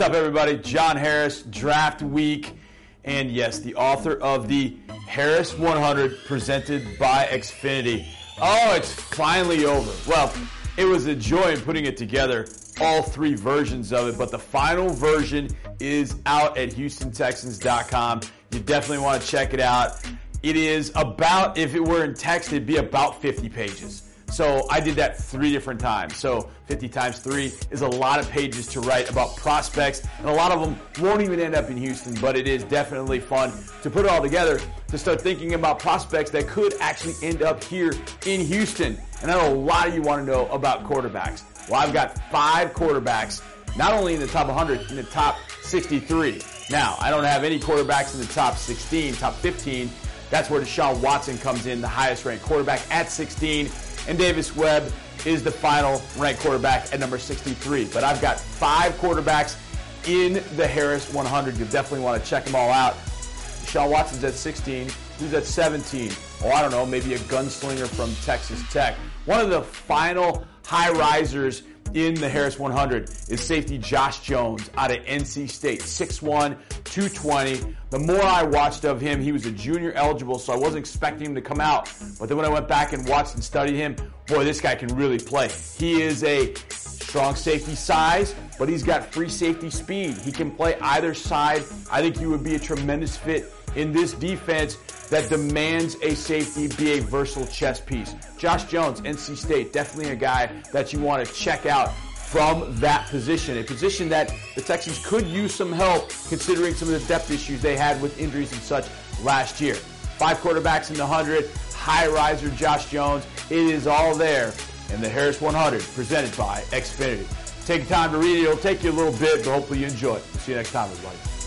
What's up, everybody? John Harris, Draft Week, and yes, the author of the Harris 100 presented by Xfinity. Oh, it's finally over. Well, it was a joy in putting it together, all three versions of it, but the final version is out at HoustonTexans.com. You definitely want to check it out. It is about, if it were in text, it'd be about 50 pages. So I did that 3 different times. So 50 times 3 is a lot of pages to write about prospects, and a lot of them won't even end up in Houston, but it is definitely fun to put it all together to start thinking about prospects that could actually end up here in Houston. And I know a lot of you want to know about quarterbacks. Well, I've got 5 quarterbacks, not only in the top 100, in the top 63. Now, I don't have any quarterbacks in the top 16, top 15. That's where Deshaun Watson comes in, the highest ranked quarterback at 16. And Davis Webb is the final ranked quarterback at number 63. But I've got 5 quarterbacks in the Harris 100. You'll definitely want to check them all out. Deshaun Watson's at 16. Who's at 17? Oh, I don't know, maybe a gunslinger from Texas Tech. One of the final high risers in the Harris 100 is safety Josh Jones out of NC State, 6'1", 220. The more I watched of him, he was a junior eligible, so I wasn't expecting him to come out. But then when I went back and watched and studied him, boy, this guy can really play. He is a strong safety size, but he's got free safety speed. He can play either side. I think he would be a tremendous fit in this defense that demands a safety be a versatile chess piece. Josh Jones, NC State, definitely a guy that you want to check out from that position, a position that the Texans could use some help considering some of the depth issues they had with injuries and such last year. 5 quarterbacks in the 100, high riser Josh Jones. It is all there in the Harris 100 presented by Xfinity. Take time to read it. It'll take you a little bit, but hopefully you enjoy it. See you next time, everybody.